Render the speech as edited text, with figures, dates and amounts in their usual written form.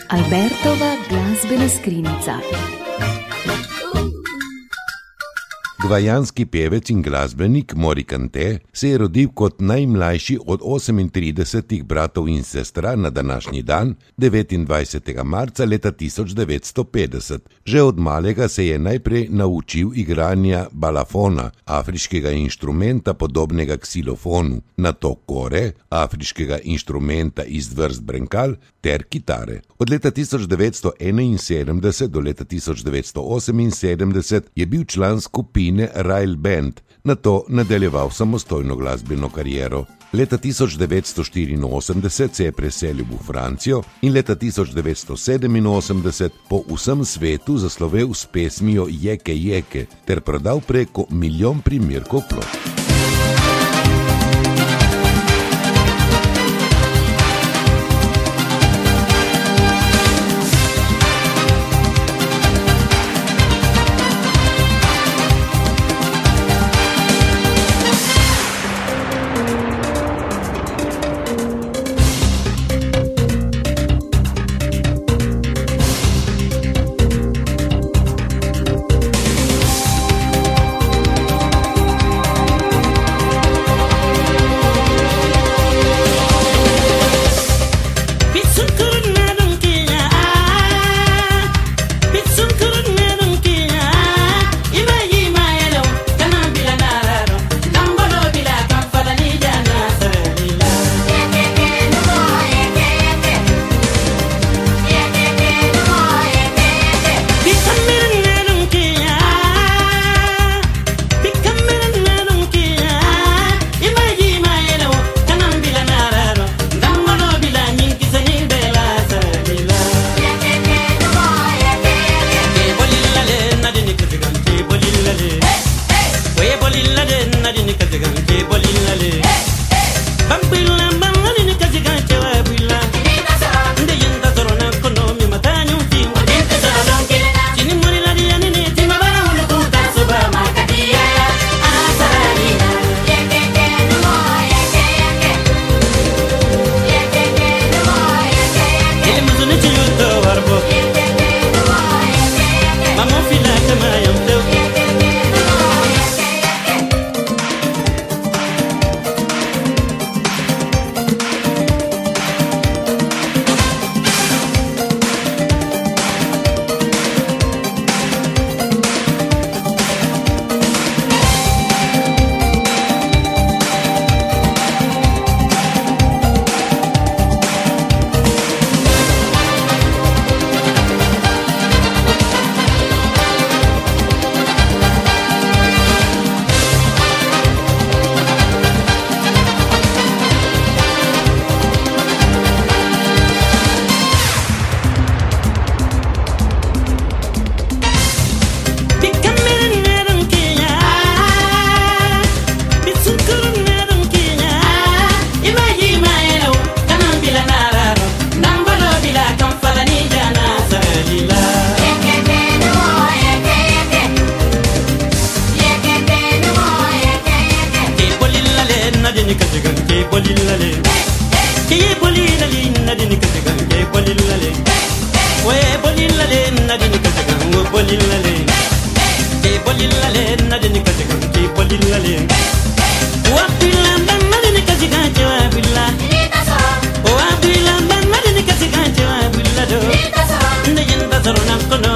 Albertova glasbena skrinjica. Gvajanski pevec in glasbenik Mori Kante se je rodil kot najmlajši od 38 bratov in sestra na današnji dan, 29. marca leta 1950. Že od malega se je najprej naučil igranja balafona, afriškega inštrumenta podobnega ksilofonu, nato kore, afriškega inštrumenta iz vrst brenkal, ter kitare. Od leta 1971 do leta 1978 je bil član skupine Rail Band, nato nadaljeval samostojno glasbeno kariero. Leta 1984 se je preselil v Francijo in leta 1987 po vsem svetu zaslovel s pesmijo Jeke Jeke ter prodal preko 1 milijon primerkov plošč. No